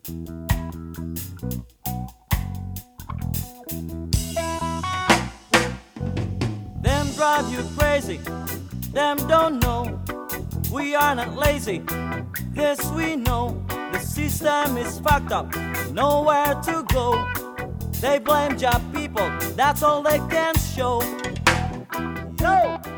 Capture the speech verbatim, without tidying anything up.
Them drive you crazy, them don't know we are not lazy. This we know, the system is fucked up, nowhere to go. They blame job people, that's all they can show. Yo!